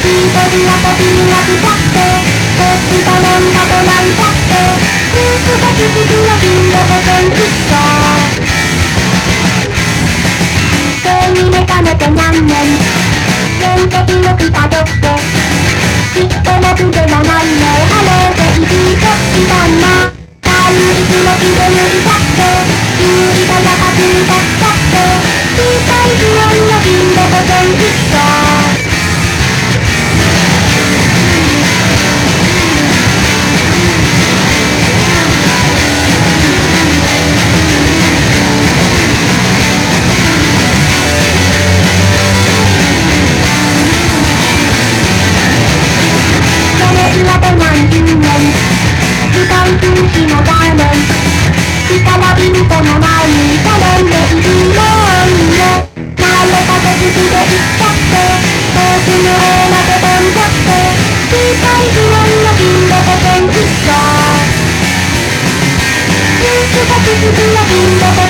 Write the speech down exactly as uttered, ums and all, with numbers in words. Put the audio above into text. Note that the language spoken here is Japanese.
る遊びが来ちゃって、こっちがなんだとなんちゃって、ずっとが続くの金の保険きっと手に目覚めて何年全敵を来たどってきっとなくではないねあの定義こっちだんな大陸の木で抜いちゃって有利がなはずだったって小さい不安の金の保険きっと力ビルトの前にチャレンジできるもんね慣れた手つきでいっちゃって遠くの方まで飛んじゃって小さい不安の金の保険きっとずっとが続くの金の保険